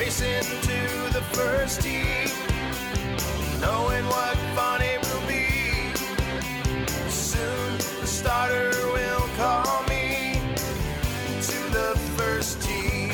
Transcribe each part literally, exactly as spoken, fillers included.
racing to the first tee, knowing what fun it will be. Soon the starter will call me to the first tee.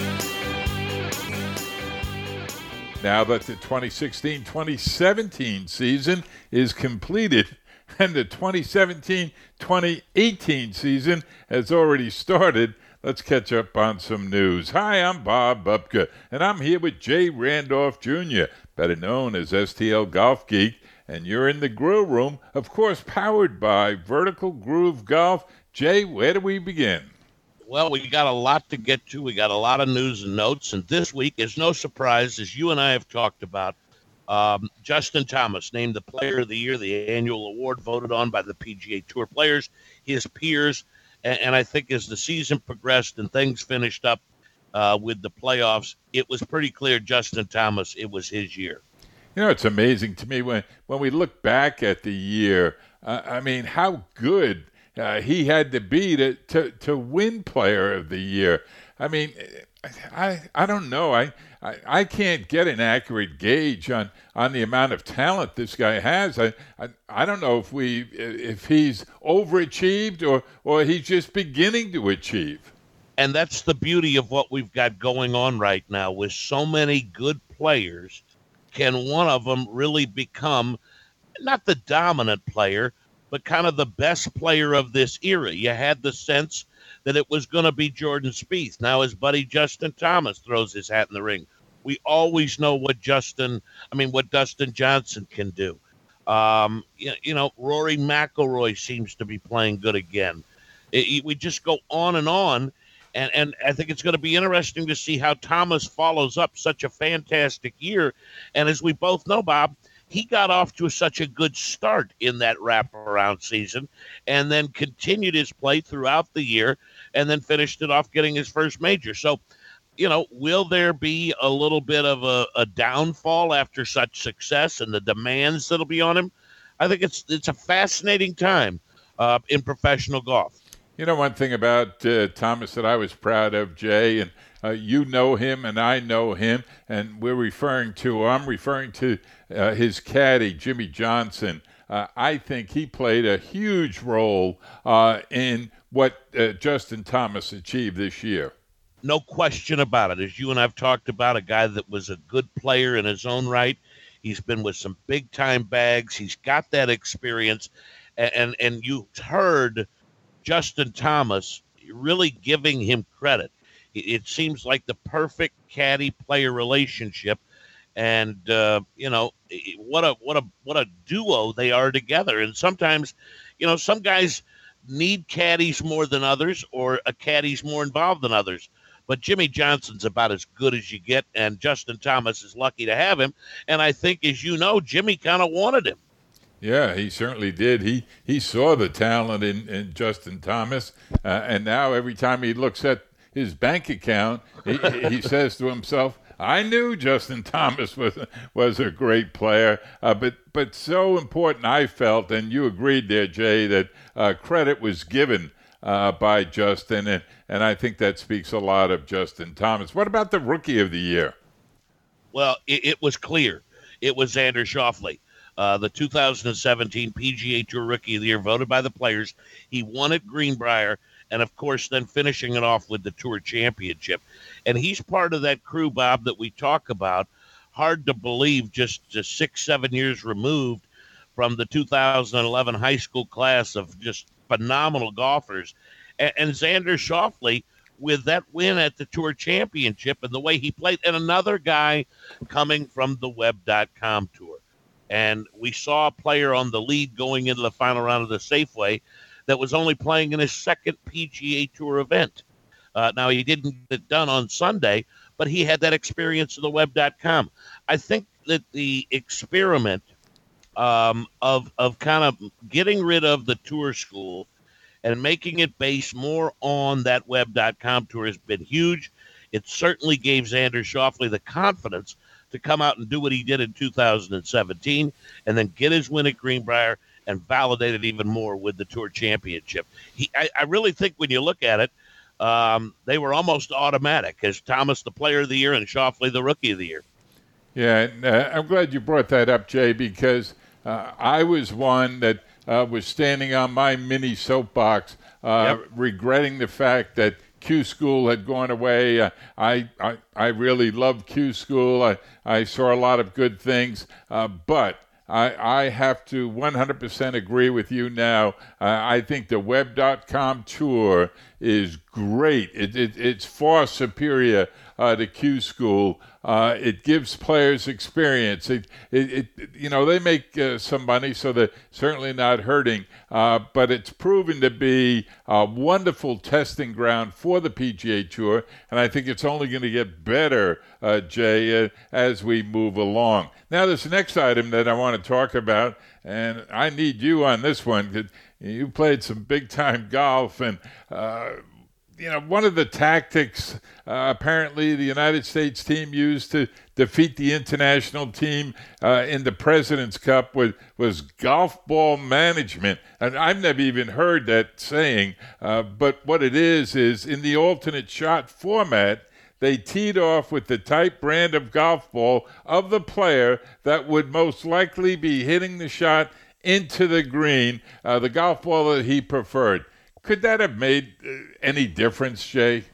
Now that the twenty sixteen twenty seventeen season is completed and the twenty seventeen twenty eighteen season has already started, let's catch up on some news. Hi, I'm Bob Bupka, and I'm here with Jay Randolph Junior, better known as S T L Golf Geek, and you're in the grill room, of course, powered by Vertical Groove Golf. Jay, where do we begin? Well, we got a lot to get to. We got a lot of news and notes, and this week is no surprise, as you and I have talked about. Um, Justin Thomas named the Player of the Year, the annual award voted on by the P G A Tour players, his peers, and, and I think as the season progressed and things finished up uh, with the playoffs, it was pretty clear Justin Thomas, it was his year. You know, it's amazing to me when, when we look back at the year, uh, I mean, how good uh, he had to be to, to, to win Player of the Year. I mean, I I don't know. I, I, I can't get an accurate gauge on, on the amount of talent this guy has. I, I I don't know if we if he's overachieved or, or he's just beginning to achieve. And that's the beauty of what we've got going on right now with so many good players. Can one of them really become not the dominant player, but kind of the best player of this era? You had the sense that it was going to be Jordan Spieth. Now his buddy Justin Thomas throws his hat in the ring. We always know what Justin, I mean, what Dustin Johnson can do. Um, you, you know, Rory McIlroy seems to be playing good again. It, it, we just go on and on, and, and I think it's going to be interesting to see how Thomas follows up such a fantastic year. And as we both know, Bob, he got off to such a good start in that wraparound season and then continued his play throughout the year and then finished it off getting his first major. So, you know, will there be a little bit of a, a downfall after such success and the demands that'll be on him? I think it's it's a fascinating time uh, in professional golf. You know, one thing about uh, Thomas that I was proud of, Jay, and uh, you know him and I know him, and we're referring to, I'm referring to uh, his caddy, Jimmy Johnson. Uh, I think he played a huge role uh, in what uh, Justin Thomas achieved this year. No question about it. As you and I've talked about, a guy that was a good player in his own right. He's been with some big-time bags. He's got that experience. And, and, and you heard Justin Thomas really giving him credit. It, it seems like the perfect caddy-player relationship. And, uh, you know, what a what a what a duo they are together. And sometimes, you know, some guys need caddies more than others, or a caddy's more involved than others. But Jimmy Johnson's about as good as you get, and Justin Thomas is lucky to have him. And I think, as you know, Jimmy kind of wanted him. Yeah, he certainly did. He he saw the talent in, in Justin Thomas, uh, and now every time he looks at his bank account, he, he says to himself, I knew Justin Thomas was was a great player, uh, but but so important I felt, and you agreed there, Jay, that uh, credit was given uh, by Justin, and, and I think that speaks a lot of Justin Thomas. What about the Rookie of the Year? Well, it, it was clear. It was Xander Schauffele, uh, the two thousand seventeen P G A Tour Rookie of the Year, voted by the players. He won at Greenbrier, and, of course, then finishing it off with the Tour Championship. And he's part of that crew, Bob, that we talk about. Hard to believe, just, just six, seven years removed from the two thousand eleven high school class of just phenomenal golfers. And, and Xander Schauffele, with that win at the Tour Championship and the way he played, and another guy coming from the Web dot com Tour. And we saw a player on the lead going into the final round of the Safeway that was only playing in his second P G A Tour event. Uh, now, he didn't get it done on Sunday, but he had that experience in the Web dot com. I think that the experiment um, of of kind of getting rid of the tour school and making it based more on that Web dot com Tour has been huge. It certainly gave Xander Schauffele the confidence to come out and do what he did in two thousand seventeen and then get his win at Greenbrier and validate it even more with the Tour Championship. He, I, I really think when you look at it, um, they were almost automatic as Thomas the Player of the Year and Schauffele the Rookie of the Year. Yeah, and, uh, I'm glad you brought that up, Jay, because uh, I was one that uh, was standing on my mini soapbox, uh, yep. regretting the fact that Q School had gone away. Uh, I, I I really loved Q School. I, I saw a lot of good things, uh, but I, I have to one hundred percent agree with you now. Uh, I think the web dot com tour is great. It, it, it's far superior uh, to Q School. Uh, it gives players experience. It, it, it you know, they make uh, some money, so they're certainly not hurting. Uh, but it's proven to be a wonderful testing ground for the P G A Tour, and I think it's only going to get better, uh, Jay, uh, as we move along. Now, this next item that I want to talk about, and I need you on this one, because you played some big-time golf, and uh, you know, one of the tactics uh, apparently the United States team used to defeat the international team uh, in the President's Cup was, was golf ball management. And I've never even heard that saying, uh, but what it is is in the alternate shot format, they teed off with the type brand of golf ball of the player that would most likely be hitting the shot into the green, uh, the golf ball that he preferred. Could that have made uh, any difference, Jay?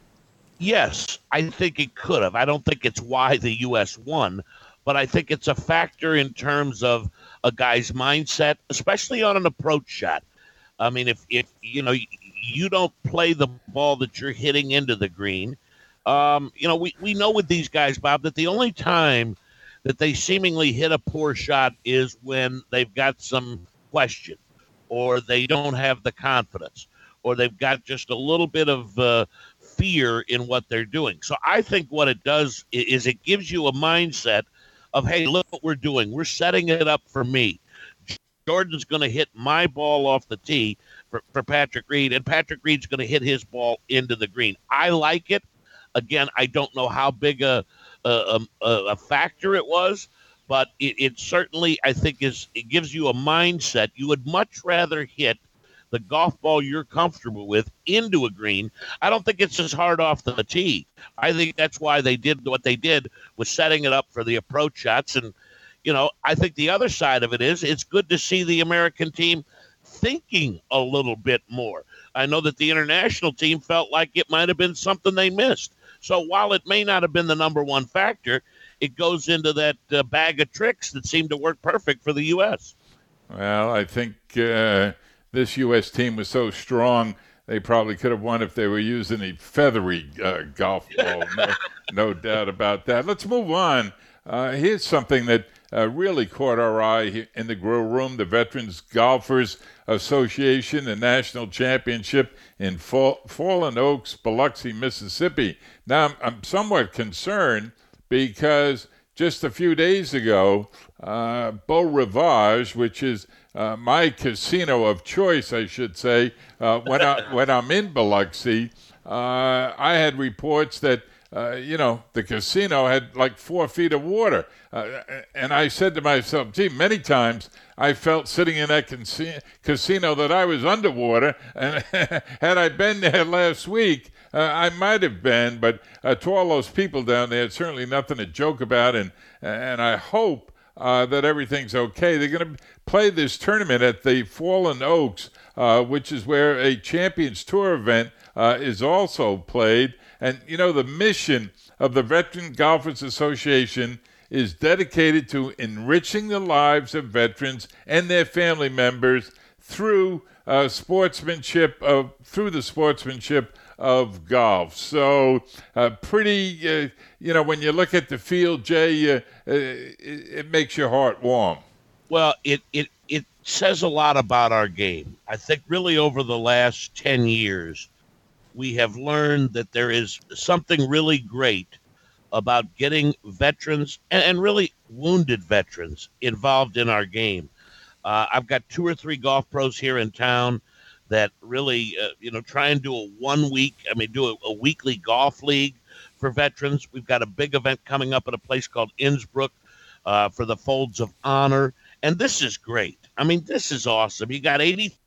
Yes, I think it could have. I don't think it's why the U S won, but I think it's a factor in terms of a guy's mindset, especially on an approach shot. I mean, if, if you know, you don't play the ball that you're hitting into the green, um, you know, we, we know with these guys, Bob, that the only time that they seemingly hit a poor shot is when they've got some question or they don't have the confidence, or they've got just a little bit of uh, fear in what they're doing. So I think what it does is it gives you a mindset of, hey, look what we're doing. We're setting it up for me. Jordan's going to hit my ball off the tee for, for Patrick Reed, and Patrick Reed's going to hit his ball into the green. I like it. Again, I don't know how big a a, a, a factor it was, but it, it certainly, I think, is it gives you a mindset. You would much rather hit the golf ball you're comfortable with into a green. I don't think it's as hard off the tee. I think that's why they did what they did, was setting it up for the approach shots. And, you know, I think the other side of it is it's good to see the American team thinking a little bit more. I know that the international team felt like it might have been something they missed. So while it may not have been the number one factor, it goes into that uh, bag of tricks that seemed to work perfect for the U S. Well, I think uh, this U S team was so strong, they probably could have won if they were using a feathery uh, golf ball. No, no doubt about that. Let's move on. Uh, here's something that uh, really caught our eye in the grill room. The Veterans Golfers Association, the national championship in Fall- Fallen Oaks, Biloxi, Mississippi. Now, I'm, I'm somewhat concerned because just a few days ago, uh, Beau Rivage, which is uh, my casino of choice, I should say, uh, when, I, when I'm in Biloxi, uh, I had reports that Uh, you know, the casino had like four feet of water. Uh, and I said to myself, gee, many times I felt sitting in that casi- casino that I was underwater. And had I been there last week, uh, I might have been. But uh, to all those people down there, it's certainly nothing to joke about. And, and I hope uh, that everything's okay. They're going to play this tournament at the Fallen Oaks, uh, which is where a Champions Tour event uh, is also played. And, you know, the mission of the Veteran Golfers Association is dedicated to enriching the lives of veterans and their family members through uh, sportsmanship of through the sportsmanship of golf. So, uh, pretty, uh, you know, when you look at the field, Jay, uh, it, it makes your heart warm. Well, it it it says a lot about our game. I think really over the last ten years, we have learned that there is something really great about getting veterans and, and really wounded veterans involved in our game. Uh, I've got two or three golf pros here in town that really, uh, you know, try and do a one week, I mean, do a, a weekly golf league for veterans. We've got a big event coming up at a place called Innsbruck uh, for the Folds of Honor. And this is great. I mean, this is awesome. You got eighty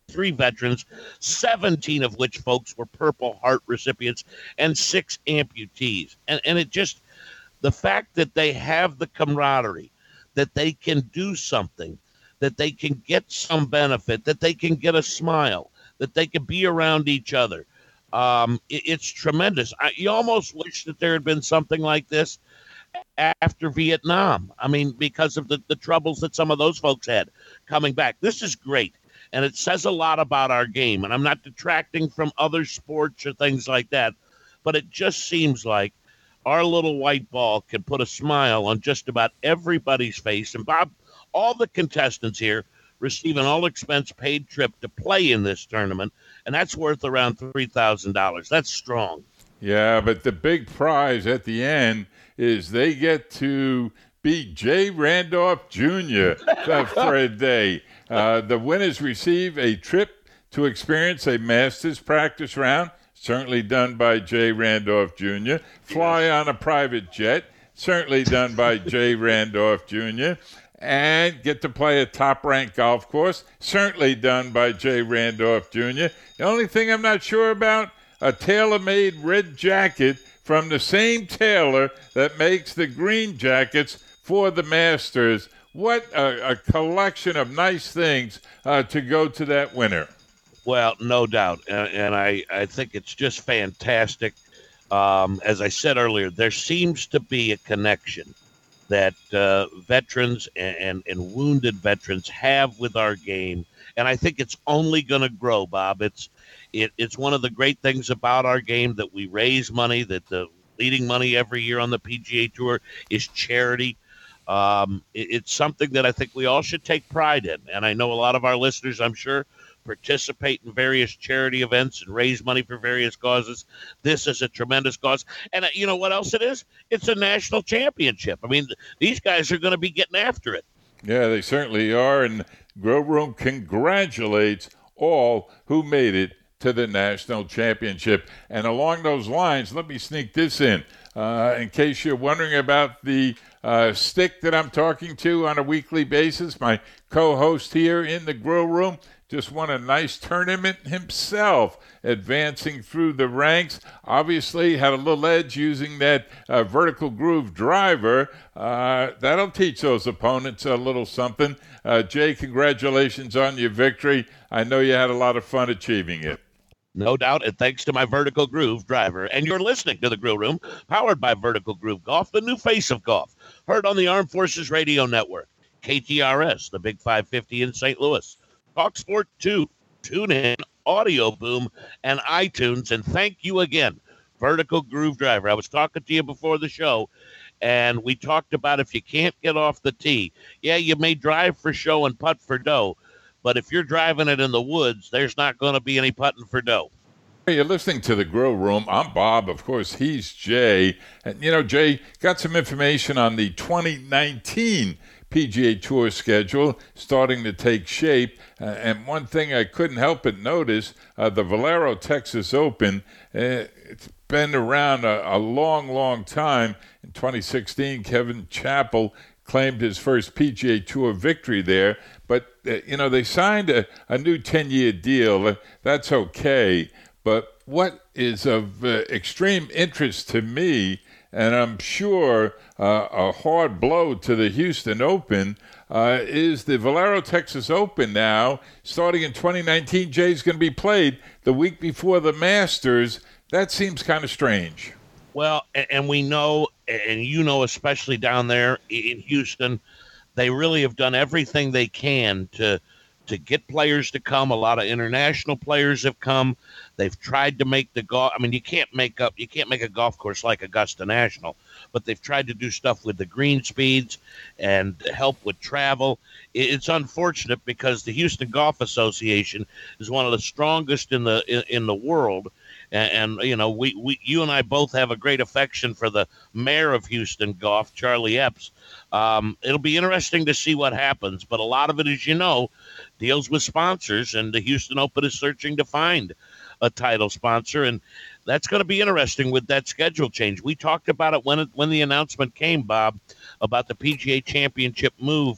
three veterans, seventeen of which folks were Purple Heart recipients, and six amputees. And, and it just, the fact that they have the camaraderie, that they can do something, that they can get some benefit, that they can get a smile, that they can be around each other. Um, it, it's tremendous. I, you almost wish that there had been something like this after Vietnam. I mean, because of the, the troubles that some of those folks had coming back. This is great. And it says a lot about our game. And I'm not detracting from other sports or things like that, but it just seems like our little white ball can put a smile on just about everybody's face. And Bob, all the contestants here receive an all-expense paid trip to play in this tournament, and that's worth around three thousand dollars. That's strong. Yeah, but the big prize at the end is they get to beat Jay Randolph Junior for a day. Uh, the winners receive a trip to experience a Masters practice round, certainly done by Jay Randolph Junior Fly on a private jet, certainly done by Jay Randolph Junior And get to play a top-ranked golf course, certainly done by Jay Randolph Junior The only thing I'm not sure about, a tailor-made red jacket from the same tailor that makes the green jackets for the Masters. What a, a collection of nice things uh, to go to that winner. Well, no doubt. And, and I, I think it's just fantastic. Um, as I said earlier, there seems to be a connection that uh, veterans and, and, and wounded veterans have with our game. And I think it's only going to grow, Bob. It's it, it's one of the great things about our game that we raise money, that the leading money every year on the P G A Tour is charity. Um, it, it's something that I think we all should take pride in. And I know a lot of our listeners, I'm sure, participate in various charity events and raise money for various causes. This is a tremendous cause. And uh, you know what else it is? It's a national championship. I mean, th- these guys are going to be getting after it. Yeah, they certainly are. And Grow Room congratulates all who made it to the national championship. And along those lines, let me sneak this in. Uh, in case you're wondering about the uh, stick that I'm talking to on a weekly basis, my co-host here in the Grow Room just won a nice tournament himself, advancing through the ranks. Obviously had a little edge using that uh, vertical groove driver. Uh, that'll teach those opponents a little something. Uh, Jay, congratulations on your victory. I know you had a lot of fun achieving it. No doubt, and thanks to my Vertical Groove driver. And you're listening to The Grill Room, powered by Vertical Groove Golf, the new face of golf. Heard on the Armed Forces Radio Network, K T R S, the Big five fifty in Saint Louis, Talk Sport two, TuneIn, Audio Boom, and iTunes. And thank you again, Vertical Groove driver. I was talking to you before the show, and we talked about if you can't get off the tee, yeah, you may drive for show and putt for dough, but if you're driving it in the woods, there's not going to be any putting for dough. Hey, you're listening to The Grill Room. I'm Bob. Of course, he's Jay. And, you know, Jay got some information on the twenty nineteen P G A Tour schedule starting to take shape. Uh, and one thing I couldn't help but notice, uh, the Valero Texas Open, uh, it's been around a, a long, long time. In twenty sixteen, Kevin Chappell claimed his first P G A Tour victory there. But, uh, you know, they signed a, a new ten-year deal. Uh, that's okay. But what is of uh, extreme interest to me, and I'm sure uh, a hard blow to the Houston Open, uh, is the Valero Texas Open now, starting in twenty nineteen. Jay's going to be played the week before the Masters. That seems kind of strange. Well, and we know, and you know, especially down there in Houston, they really have done everything they can to to get players to come. A lot of international players have come. They've tried to make the golf. I mean, you can't make up, you can't make a golf course like Augusta National, but they've tried to do stuff with the green speeds and help with travel. It's unfortunate because the Houston Golf Association is one of the strongest in the in, in the world. And, and, you know, we, we, you and I both have a great affection for the mayor of Houston Golf, Charlie Epps. Um, it'll be interesting to see what happens. But a lot of it, as you know, deals with sponsors, and the Houston Open is searching to find a title sponsor. And that's going to be interesting with that schedule change. We talked about it when it, when the announcement came, Bob, about the P G A Championship move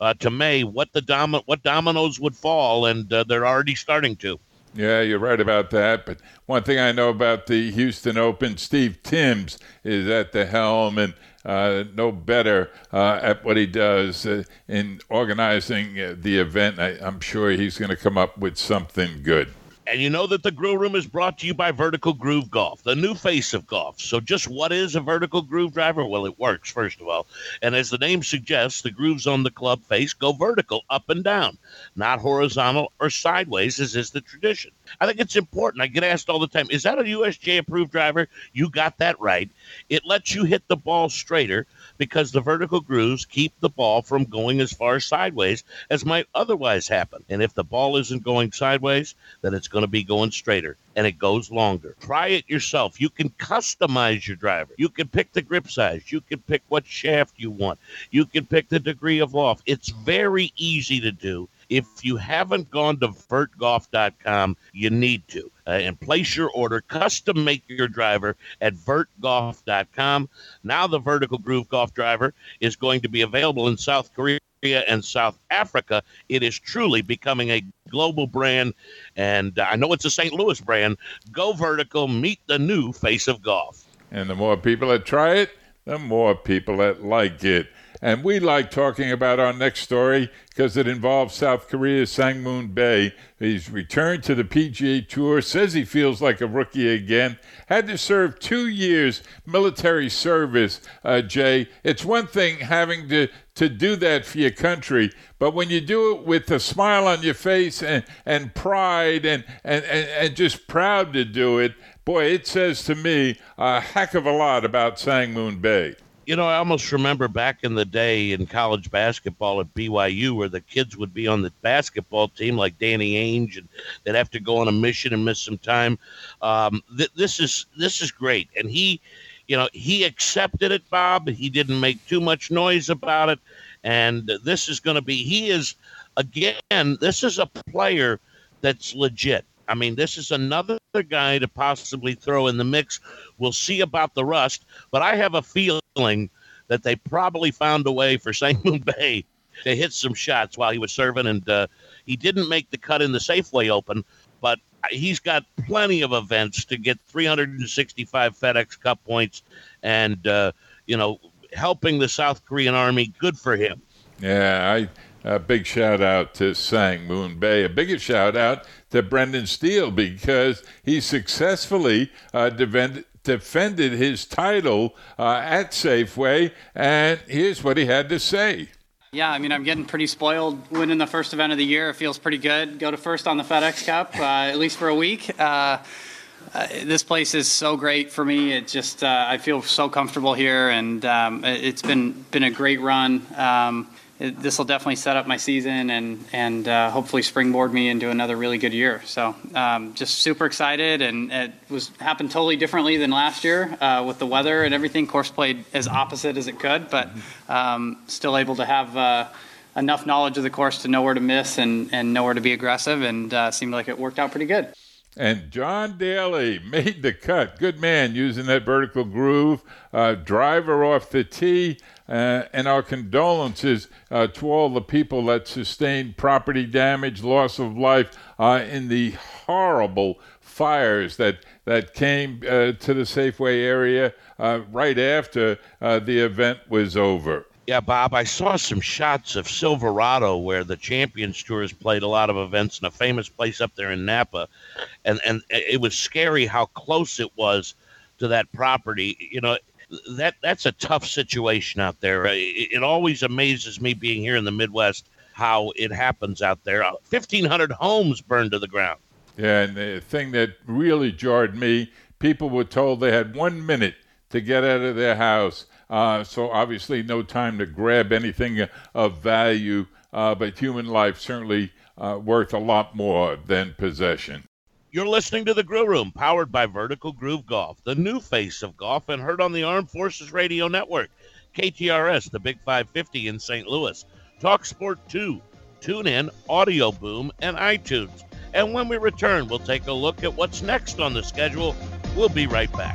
uh, to May, what the dom- what dominoes would fall, and uh, they're already starting to. Yeah, you're right about that. But one thing I know about the Houston Open, Steve Timms is at the helm, and uh, no better uh, at what he does uh, in organizing uh, the event. I, I'm sure he's going to come up with something good. And you know that the Grill Room is brought to you by Vertical Groove Golf, the new face of golf. So just what is a vertical groove driver? Well, it works, first of all. And as the name suggests, the grooves on the club face go vertical, up and down, not horizontal or sideways, as is the tradition. I think it's important. I get asked all the time, is that a U S J-approved driver? You got that right. It lets you hit the ball straighter because the vertical grooves keep the ball from going as far sideways as might otherwise happen. And if the ball isn't going sideways, then it's going to be going straighter, and it goes longer. Try it yourself. You can customize your driver. You can pick the grip size. You can pick what shaft you want. You can pick the degree of loft. It's very easy to do. If you haven't gone to vert golf dot com, you need to. Uh, and place your order. Custom make your driver at vert golf dot com. Now the Vertical Groove Golf driver is going to be available in South Korea and South Africa. It is truly becoming a global brand, and I know it's a Saint Louis brand. Go vertical, meet the new face of golf. And the more people that try it, the more people that like it. And we like talking about our next story because it involves South Korea's Sang-moon Bae. He's returned to the P G A Tour, says he feels like a rookie again, had to serve two years military service, uh, Jay. It's one thing having to, to do that for your country, but when you do it with a smile on your face and, and pride and, and, and, and just proud to do it, boy, it says to me a heck of a lot about Sang-moon Bae. You know, I almost remember back in the day in college basketball at B Y U where the kids would be on the basketball team like Danny Ainge, and they'd have to go on a mission and miss some time. Um, th- this is this is great. And he, you know, he accepted it, Bob. He didn't make too much noise about it. And this is going to be, he is, again, this is a player that's legit. I mean, this is another guy to possibly throw in the mix. We'll see about the rust, but I have a feeling that they probably found a way for Sang-moon Bae to hit some shots while he was serving, and uh, he didn't make the cut in the Safeway Open, but he's got plenty of events to get three hundred sixty-five FedEx Cup points and, uh, you know, helping the South Korean Army. Good for him. Yeah, I... A big shout out to Sang-moon Bae. A bigger shout out to Brendan Steele because he successfully uh, defend, defended his title uh, at Safeway, and here's what he had to say. Yeah, I mean, I'm getting pretty spoiled winning the first event of the year. It feels pretty good. Go to first on the FedEx Cup, uh, at least for a week. Uh, uh, this place is so great for me. It just, uh, I feel so comfortable here, and um, it's been been a great run. Um, This will definitely set up my season and and uh, hopefully springboard me into another really good year. So um, just super excited, and it was happened totally differently than last year uh, with the weather and everything. Course played as opposite as it could, but um, still able to have uh, enough knowledge of the course to know where to miss and, and know where to be aggressive, and uh, seemed like it worked out pretty good. And John Daly made the cut. Good man using that vertical groove. Uh, driver off the tee. Uh, and our condolences uh, to all the people that sustained property damage, loss of life uh, in the horrible fires that, that came uh, to the Safeway area uh, right after uh, the event was over. Yeah, Bob, I saw some shots of Silverado where the Champions Tour has played a lot of events in a famous place up there in Napa. And, and it was scary how close it was to that property. You know, that that's a tough situation out there. It, it always amazes me being here in the Midwest how it happens out there. fifteen hundred homes burned to the ground. Yeah, and the thing that really jarred me, people were told they had one minute to get out of their house. Uh, so obviously no time to grab anything of value, uh, but human life certainly uh, worth a lot more than possession. You're listening to The Grill Room, powered by Vertical Groove Golf, the new face of golf, and heard on the Armed Forces Radio Network, K T R S, the Big five fifty in Saint Louis, Talk Sport two, TuneIn, Audio Boom, and iTunes. And when we return, we'll take a look at what's next on the schedule. We'll be right back.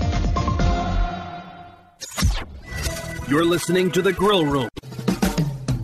You're listening to The Grill Room.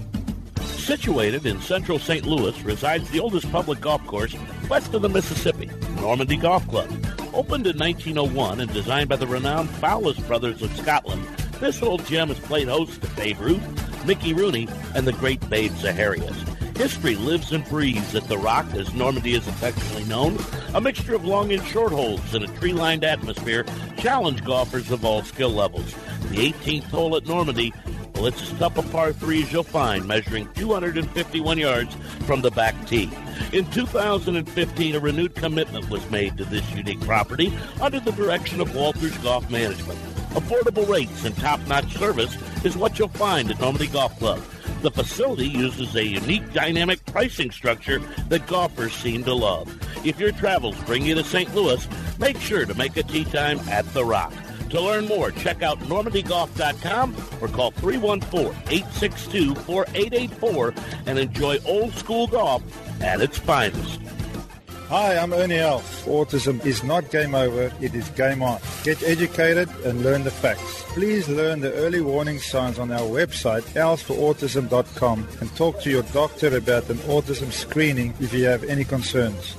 Situated in central Saint Louis resides the oldest public golf course west of the Mississippi, Normandy Golf Club. Opened in nineteen oh one and designed by the renowned Fowlis brothers of Scotland, this old gem has played host to Babe Ruth, Mickey Rooney, and the great Babe Zaharias. History lives and breathes at The Rock, as Normandy is affectionately known. A mixture of long and short holes in a tree-lined atmosphere challenge golfers of all skill levels. The eighteenth hole at Normandy, well, it's as tough a par three as you'll find, measuring two hundred fifty-one yards from the back tee. In two thousand fifteen, a renewed commitment was made to this unique property under the direction of Walters Golf Management. Affordable rates and top-notch service is what you'll find at Normandy Golf Club. The facility uses a unique dynamic pricing structure that golfers seem to love. If your travels bring you to Saint Louis, make sure to make a tee time at The Rock. To learn more, check out normandy golf dot com or call three one four, eight six two, four eight eight four and enjoy old school golf at its finest. Hi, I'm Ernie Els. Autism is not game over, it is game on. Get educated and learn the facts. Please learn the early warning signs on our website, els for autism dot com, and talk to your doctor about an autism screening if you have any concerns.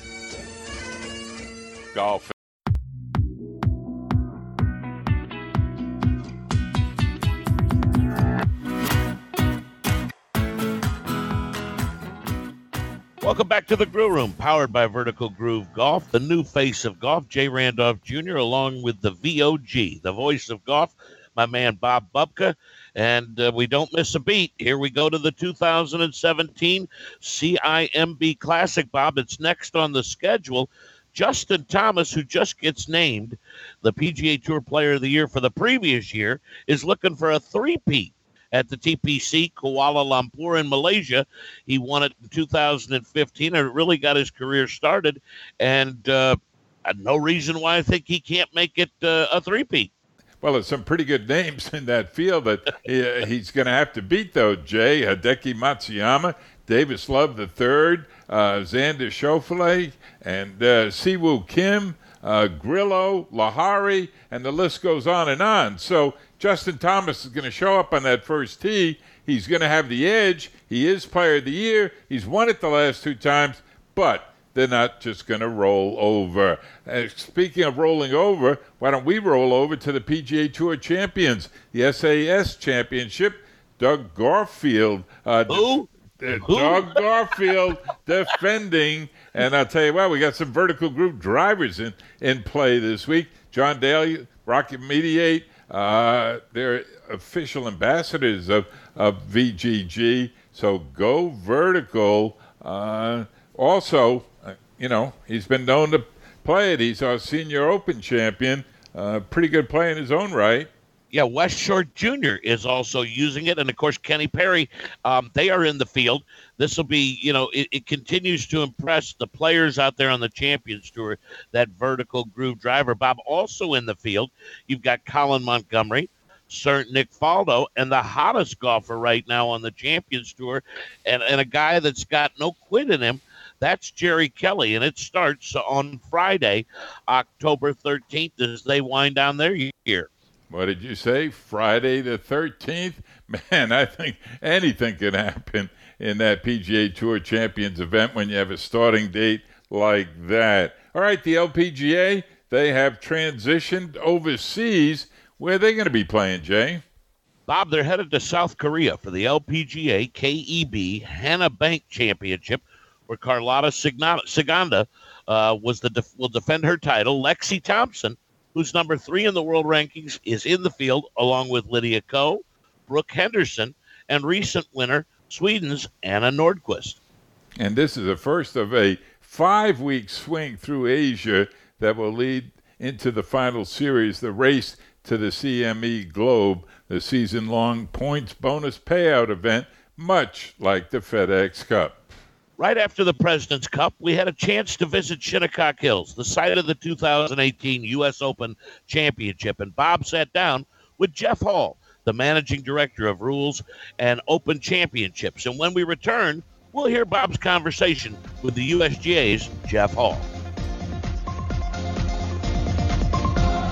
Golf. Welcome back to the Grill Room, powered by Vertical Groove Golf, the new face of golf, Jay Randolph Junior, along with the V O G, the voice of golf, my man Bob Bubka. And uh, we don't miss a beat. Here we go to the two thousand seventeen C I M B Classic, Bob. It's next on the schedule. Justin Thomas, who just gets named the P G A Tour Player of the Year for the previous year, is looking for a three-peat at the T P C Kuala Lumpur in Malaysia. He won it in two thousand fifteen and it really got his career started. And uh, no reason why I think he can't make it uh, a three-peat. Well, there's some pretty good names in that field that he, uh, he's going to have to beat, though, Jay. Hideki Matsuyama, Davis Love the third, uh, Xander Schauffele, and uh, Siwoo Kim, uh, Grillo, Lahari, and the list goes on and on. So Justin Thomas is going to show up on that first tee. He's going to have the edge. He is Player of the Year. He's won it the last two times, but they're not just going to roll over. Uh, speaking of rolling over, why don't we roll over to the P G A Tour champions, the S A S Championship? Doug Garfield. Uh, Who? Uh, Doug Garfield defending. And I'll tell you what, we got some Vertical Group drivers in, in play this week. John Daly, Rocket Mediate, uh, they're official ambassadors of, of V G G. So go Vertical. Uh, also, uh, you know, he's been known to play it. He's our Senior Open champion. Uh, pretty good play in his own right. Yeah, West Shore Junior is also using it. And, of course, Kenny Perry, um, they are in the field. This will be, you know, it, it continues to impress the players out there on the Champions Tour, that Vertical Groove driver. Bob, also in the field, you've got Colin Montgomery, Sir Nick Faldo, and the hottest golfer right now on the Champions Tour, and, and a guy that's got no quit in him, that's Jerry Kelly. And it starts on Friday, October thirteenth, as they wind down their year. What did you say? Friday the thirteenth? Man, I think anything can happen in that P G A Tour Champions event when you have a starting date like that. All right, the L P G A, they have transitioned overseas. Where are they going to be playing, Jay? Bob, they're headed to South Korea for the L P G A K E B Hana Bank Championship, where Carlotta Ciganda uh, was the def- will defend her title. Lexi Thompson, who's number three in the world rankings, is in the field, along with Lydia Ko, Brooke Henderson, and recent winner, Sweden's Anna Nordqvist. And this is the first of a five-week swing through Asia that will lead into the final series, the race to the C M E Globe, the season-long points bonus payout event, much like the FedEx Cup. Right after the President's Cup, we had a chance to visit Shinnecock Hills, the site of the two thousand eighteen U S Open Championship, and Bob sat down with Jeff Hall, the managing director of Rules and Open Championships. And when we return, we'll hear Bob's conversation with the U S G A's Jeff Hall.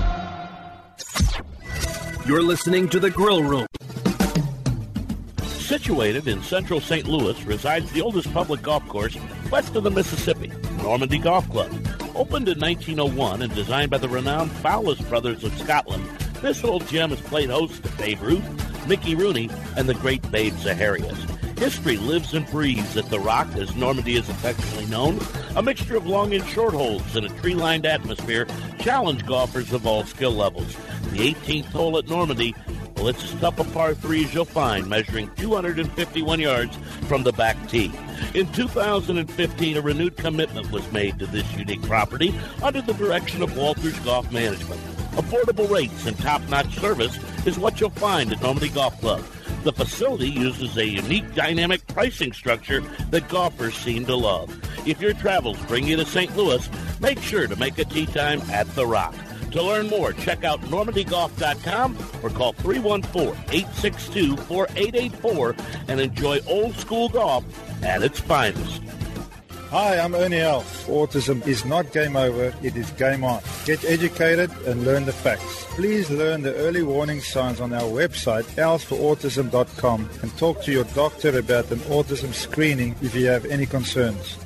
You're listening to The Grill Room. Situated in central Saint Louis resides the oldest public golf course west of the Mississippi, Normandy Golf Club. Opened in nineteen oh one and designed by the renowned Fowlis brothers of Scotland, this old gem has played host to Babe Ruth, Mickey Rooney, and the great Babe Zaharias. History lives and breathes at The Rock, as Normandy is affectionately known. A mixture of long and short holes in a tree-lined atmosphere challenge golfers of all skill levels. The eighteenth hole at Normandy, well, it's as tough a par three as you'll find, measuring two hundred fifty-one yards from the back tee. In two thousand fifteen, a renewed commitment was made to this unique property under the direction of Walters Golf Management. Affordable rates and top-notch service is what you'll find at Normandy Golf Club. The facility uses a unique dynamic pricing structure that golfers seem to love. If your travels bring you to Saint Louis, make sure to make a tee time at The Rock. To learn more, check out normandy golf dot com or call three one four, eight six two, four eight eight four and enjoy old school golf at its finest. Hi, I'm Ernie Elf. Autism is not game over, it is game on. Get educated and learn the facts. Please learn the early warning signs on our website, else for autism dot com, and talk to your doctor about an autism screening if you have any concerns.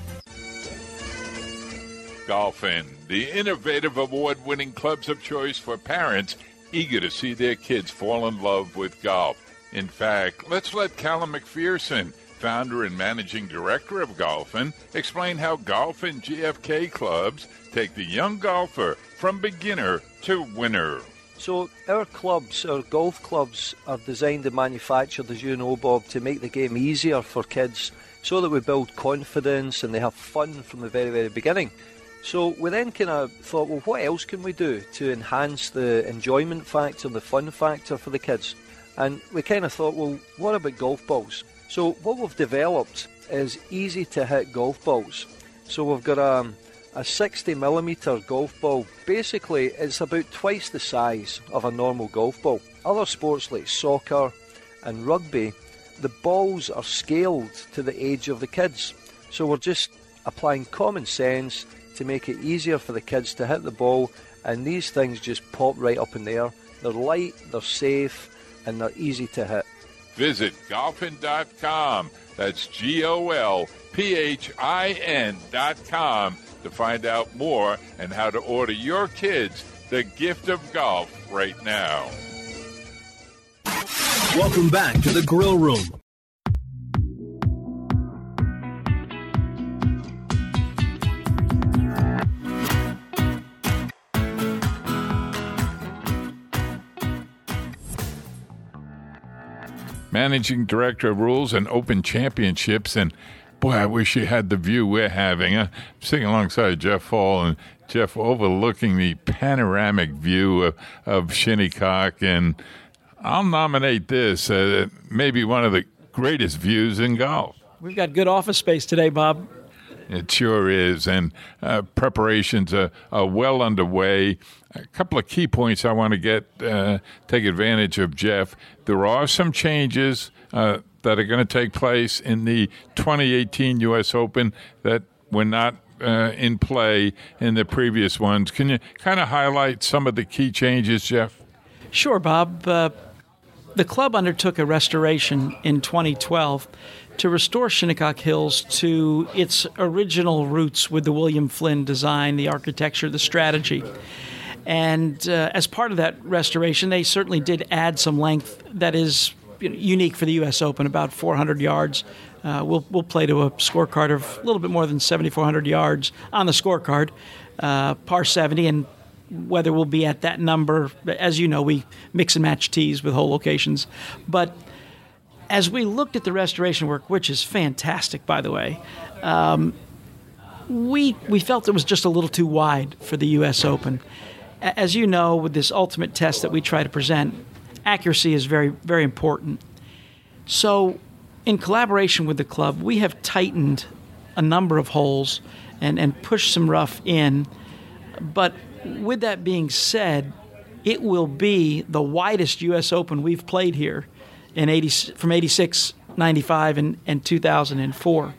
Golfin, the innovative award-winning clubs of choice for parents eager to see their kids fall in love with golf. In fact, let's let Callum McPherson, founder and managing director of Golfin, explain how Golfin G F K clubs take the young golfer from beginner to winner. So our clubs, our golf clubs, are designed and manufactured, as you know, Bob, to make the game easier for kids so that we build confidence and they have fun from the very, very beginning. So we then kind of thought, well, what else can we do to enhance the enjoyment factor, the fun factor for the kids? And we kind of thought, well, what about golf balls? So what we've developed is easy-to-hit golf balls. So we've got a, a sixty millimeter golf ball. Basically, it's about twice the size of a normal golf ball. Other sports like soccer and rugby, the balls are scaled to the age of the kids. So we're just applying common sense to make it easier for the kids to hit the ball, and these things just pop right up in the air. They're light, they're safe, and they're easy to hit. Visit golfin dot com. That's G O L P H I N dot com to find out more and how to order your kids the gift of golf right now. Welcome back to the Grill Room. Managing Director of Rules and Open Championships, and boy, I wish you had the view we're having. I'm sitting alongside Jeff Hall, and Jeff overlooking the panoramic view of, of Shinnecock, and I'll nominate this uh, maybe one of the greatest views in golf. We've got good office space today, Bob. It sure is, and uh, preparations are, are well underway. A couple of key points I want to get uh, take advantage of, Jeff. There are some changes uh, that are going to take place in the twenty eighteen U S Open that were not uh, in play in the previous ones. Can you kind of highlight some of the key changes, Jeff? Sure, Bob. Uh, the club undertook a restoration in twenty twelve to restore Shinnecock Hills to its original roots with the William Flynn design, the architecture, the strategy. And uh, as part of that restoration, they certainly did add some length that is unique for the U S Open, about four hundred yards. Uh, we'll we'll play to a scorecard of a little bit more than seventy-four hundred yards on the scorecard, uh, par seventy, and whether we'll be at that number, as you know, we mix and match tees with hole locations. But as we looked at the restoration work, which is fantastic, by the way, um, we we felt it was just a little too wide for the U S Open. As you know, with this ultimate test that we try to present, accuracy is very, very important. So in collaboration with the club, we have tightened a number of holes and, and pushed some rough in. But with that being said, it will be the widest U S Open we've played here in eighty from eighty-six, ninety-five, and, and two thousand four.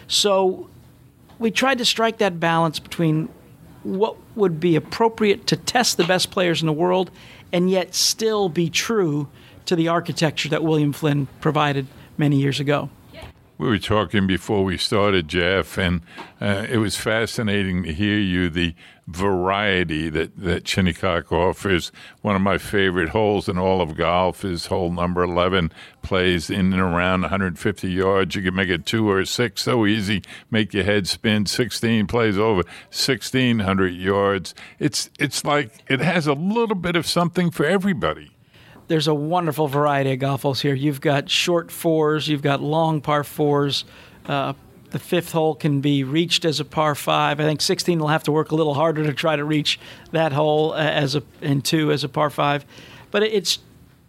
So we tried to strike that balance between what would be appropriate to test the best players in the world and yet still be true to the architecture that William Flynn provided many years ago. We were talking before we started, Jeff, and uh, it was fascinating to hear you, the variety that, that Shinnecock offers. One of my favorite holes in all of golf is hole number eleven, plays in and around one hundred fifty yards. You can make it two or six so easy, make your head spin. sixteen plays over sixteen hundred yards. It's, it's like it has a little bit of something for everybody. There's a wonderful variety of golf holes here. You've got short fours, you've got long par fours. Uh, the fifth hole can be reached as a par five. I think sixteen will have to work a little harder to try to reach that hole as a and two as a par five. But it's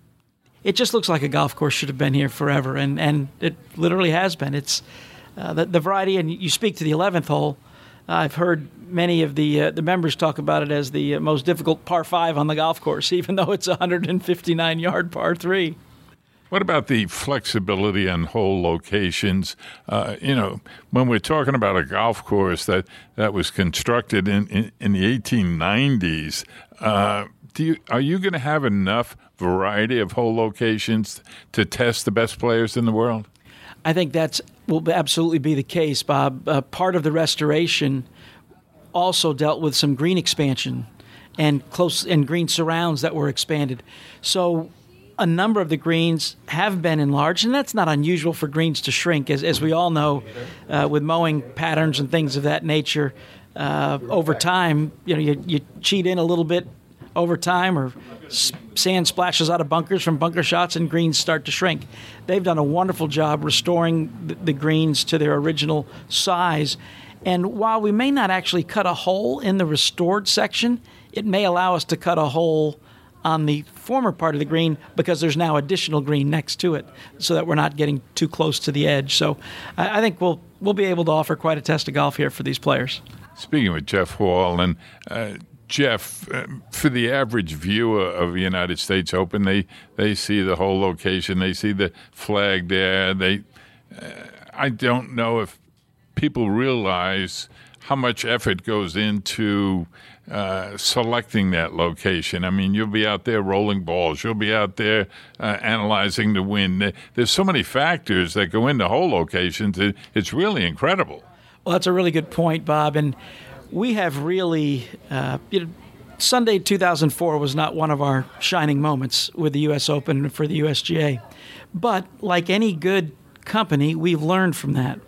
it just looks like a golf course should have been here forever, and, and it literally has been. It's uh, the, the variety, and you speak to the eleventh hole. I've heard many of the uh, the members talk about it as the uh, most difficult par five on the golf course, even though it's a one hundred fifty-nine yard par three. What about the flexibility on hole locations? Uh, you know, when we're talking about a golf course that, that was constructed in, in, in the eighteen nineties, uh, do you, are you going to have enough variety of hole locations to test the best players in the world? I think that's will absolutely be the case, Bob. Uh, part of the restoration also dealt with some green expansion and close and green surrounds that were expanded. So a number of the greens have been enlarged, and that's not unusual for greens to shrink. As, as we all know, uh, with mowing patterns and things of that nature, uh, over time, you know, you, you cheat in a little bit over time, or s- sand splashes out of bunkers from bunker shots, and greens start to shrink. They've done a wonderful job restoring the, the greens to their original size. And while we may not actually cut a hole in the restored section, it may allow us to cut a hole on the former part of the green because there's now additional green next to it, so that we're not getting too close to the edge. So I, I think we'll we'll be able to offer quite a test of golf here for these players. Speaking with Jeff Hall, and uh, Jeff, uh, for the average viewer of the United States Open, they, they see the whole location, they see the flag there. They, uh, I don't know if people realize how much effort goes into uh, selecting that location. I mean, you'll be out there rolling balls. You'll be out there uh, analyzing the wind. There's so many factors that go into hole locations. It, it's really incredible. Well, that's a really good point, Bob. And we have really, uh, you know, Sunday two thousand four was not one of our shining moments with the U S Open for the U S G A. But like any good company, we've learned from that.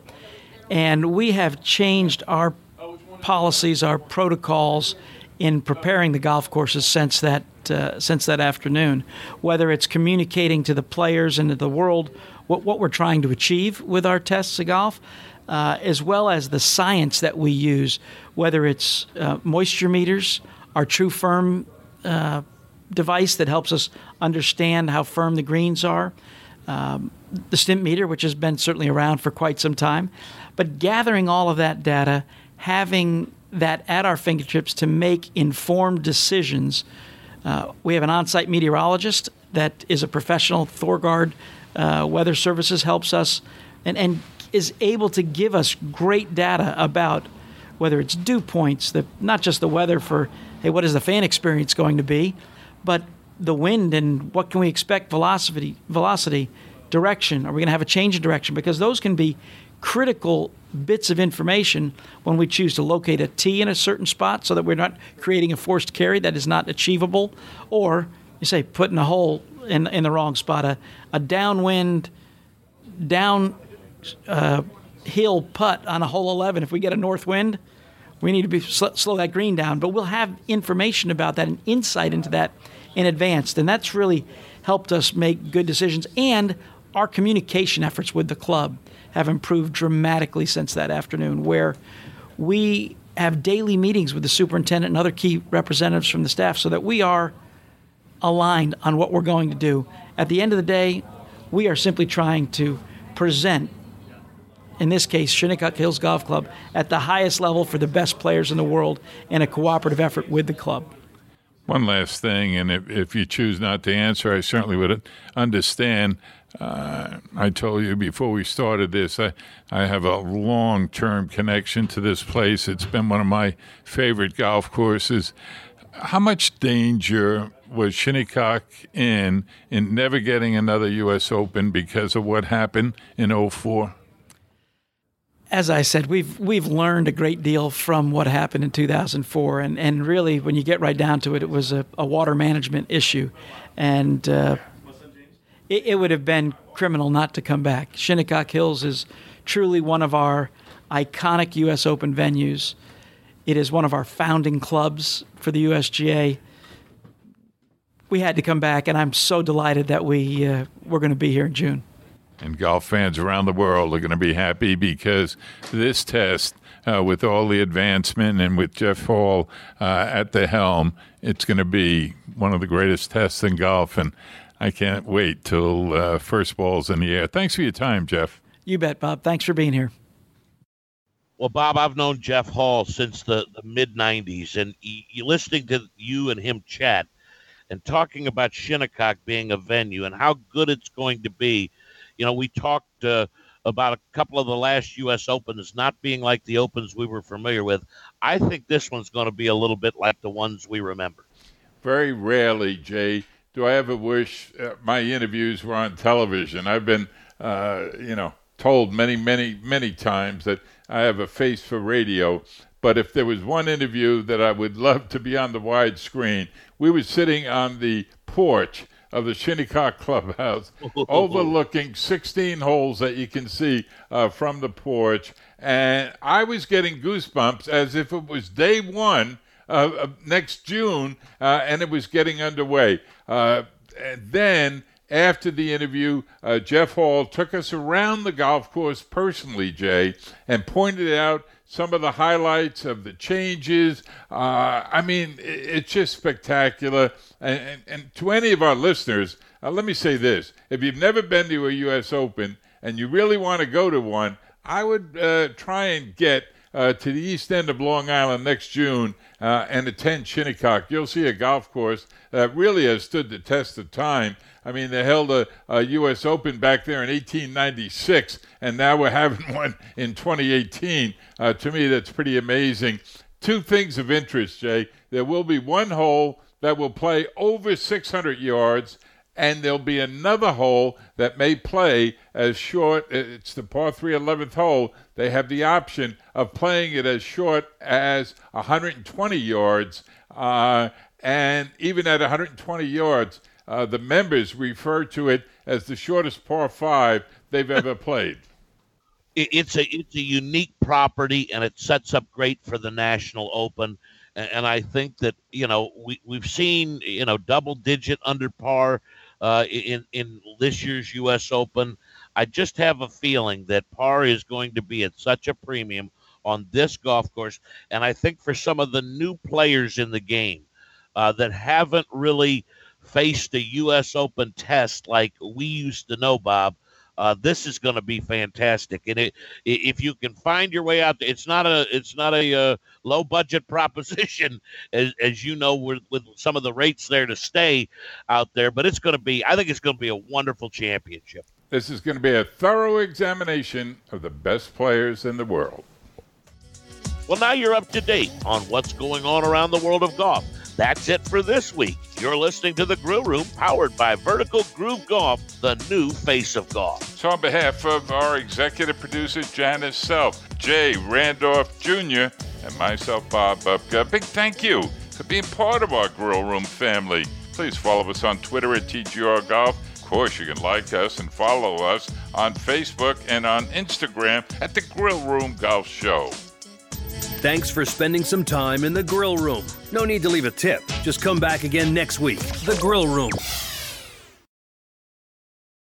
And we have changed our policies, our protocols in preparing the golf courses since that uh, since that afternoon. Whether it's communicating to the players and to the world what, what we're trying to achieve with our tests of golf, uh, as well as the science that we use, whether it's uh, moisture meters, our True Firm uh, device that helps us understand how firm the greens are, um, the Stimp meter, which has been certainly around for quite some time. But gathering all of that data, having that at our fingertips to make informed decisions. Uh, we have an on-site meteorologist that is a professional. Thorgard uh, Weather Services helps us and, and is able to give us great data about whether it's dew points, the, not just the weather for, hey, what is the fan experience going to be, but the wind and what can we expect, velocity, velocity, direction. Are we going to have a change in direction? Because those can be critical bits of information when we choose to locate a tee in a certain spot so that we're not creating a forced carry that is not achievable, or you say putting a hole in in the wrong spot, a, a downwind, down uh, hill putt on a hole eleven. If we get a north wind, we need to be sl- slow that green down. But we'll have information about that and insight into that in advance, and that's really helped us make good decisions. And our communication efforts with the club have improved dramatically since that afternoon, where we have daily meetings with the superintendent and other key representatives from the staff so that we are aligned on what we're going to do. At the end of the day, we are simply trying to present, in this case, Shinnecock Hills Golf Club, at the highest level for the best players in the world in a cooperative effort with the club. One last thing, and if, if you choose not to answer, I certainly would understand. Uh, I told you before we started this, I, I have a long-term connection to this place. It's been one of my favorite golf courses. How much danger was Shinnecock in in never getting another U S Open because of what happened in oh four? As I said, we've we've learned a great deal from what happened in two thousand four, and, and really, when you get right down to it, it was a, a water management issue, and uh, it, it would have been criminal not to come back. Shinnecock Hills is truly one of our iconic U S Open venues. It is one of our founding clubs for the U S G A. We had to come back, and I'm so delighted that we uh, we're going to be here in June. And golf fans around the world are going to be happy because this test, uh, with all the advancement and with Jeff Hall uh, at the helm, it's going to be one of the greatest tests in golf. And I can't wait till uh, first ball's in the air. Thanks for your time, Jeff. You bet, Bob. Thanks for being here. Well, Bob, I've known Jeff Hall since the, the mid nineties, and y- you listening to you and him chat and talking about Shinnecock being a venue and how good it's going to be. You know, we talked uh, about a couple of the last U S Opens not being like the Opens we were familiar with. I think this one's going to be a little bit like the ones we remember. Very rarely, Jay, do I ever wish uh, my interviews were on television. I've been, uh, you know, told many, many, many times that I have a face for radio. But if there was one interview that I would love to be on the wide screen, we were sitting on the porch of the Shinnecock Clubhouse, overlooking sixteen holes that you can see uh, from the porch. And I was getting goosebumps as if it was day one of, of next June, uh, and it was getting underway. Uh, and then after the interview, uh, Jeff Hall took us around the golf course personally, Jay, and pointed out some of the highlights of the changes. Uh, I mean, it's just spectacular. And, and, and to any of our listeners, uh, let me say this. If you've never been to a U S Open and you really want to go to one, I would uh, try and get uh, to the east end of Long Island next June uh, and attend Shinnecock. You'll see a golf course that really has stood the test of time. I mean, they held a, a U S Open back there in eighteen ninety-six, and now we're having one in twenty eighteen. Uh, to me, that's pretty amazing. Two things of interest, Jay. There will be one hole that will play over six hundred yards, and there'll be another hole that may play as short. It's the par three eleventh hole. They have the option of playing it as short as one hundred twenty yards, uh, and even at one hundred twenty yards, Uh, the members refer to it as the shortest par five they've ever played. It's a it's a unique property, and it sets up great for the National Open. And, and I think that, you know, we, we've seen, you know, double-digit under par uh, in, in this year's U S Open. I just have a feeling that par is going to be at such a premium on this golf course. And I think for some of the new players in the game uh, that haven't really – faced a U S Open test like we used to know, Bob, uh, this is going to be fantastic. And it, if you can find your way out, there, it's not a it's not a uh, low budget proposition, as as you know, with, with some of the rates there to stay out there. But it's going to be, I think it's going to be a wonderful championship. This is going to be a thorough examination of the best players in the world. Well, now you're up to date on what's going on around the world of golf. That's it for this week. You're listening to The Grill Room, powered by Vertical Groove Golf, the new face of golf. So on behalf of our executive producer, Janice Self, Jay Randolph Junior, and myself, Bob Bubka, a big thank you for being part of our Grill Room family. Please follow us on Twitter at T G R Golf. Of course, you can like us and follow us on Facebook and on Instagram at The Grill Room Golf Show. Thanks for spending some time in the Grill Room. No need to leave a tip. Just come back again next week. The Grill Room.